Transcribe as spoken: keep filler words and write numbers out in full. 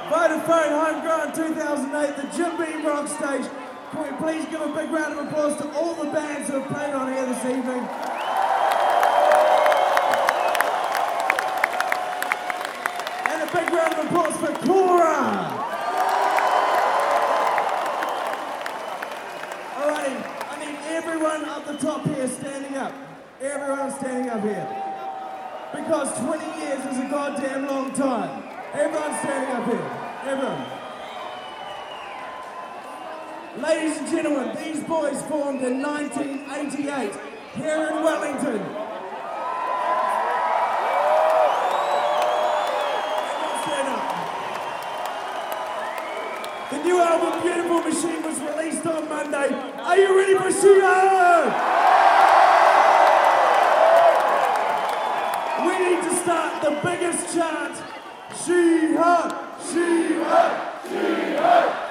Vodafone Homegrown two thousand eight, the Jim Beam Rock Stage. Can we please give a big round of applause to all the bands who have played on here this evening? And a big round of applause for Cora! Alrighty, I need everyone up the top here standing up. Everyone standing up here. Because twenty years is a goddamn long time. Everyone standing up here. Everyone. Ladies and gentlemen, these boys formed in nineteen eighty-eight here in Wellington. Everyone stand up. The new album, Beautiful Machine, was released on Monday. Are you ready for She-Ho? We need to start the biggest chant. She-Ho! She-Ho! She-Ho!